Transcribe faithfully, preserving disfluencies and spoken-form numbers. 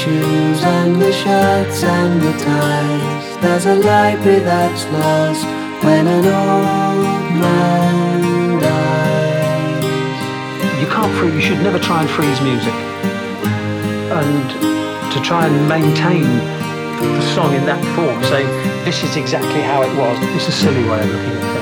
shoes and the shirts and the ties. There's a library that's lost when an old man dies. You can't freeze, you should never try and freeze music. And to try and maintain the song in that form, saying this is exactly how it was, it's a silly way of looking at things.